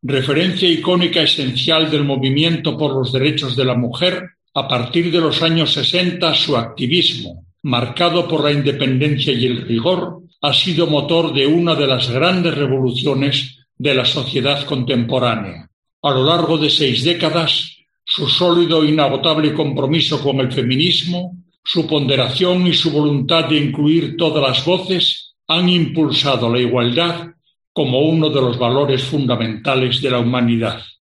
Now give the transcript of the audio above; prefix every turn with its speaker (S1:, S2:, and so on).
S1: Referencia icónica esencial del movimiento por los derechos de la mujer, a partir de los años 60 su activismo, marcado por la independencia y el rigor, ha sido motor de una de las grandes revoluciones de la sociedad contemporánea. A lo largo de 6 décadas, su sólido e inagotable compromiso con el feminismo, su ponderación y su voluntad de incluir todas las voces han impulsado la igualdad como uno de los valores fundamentales de la humanidad.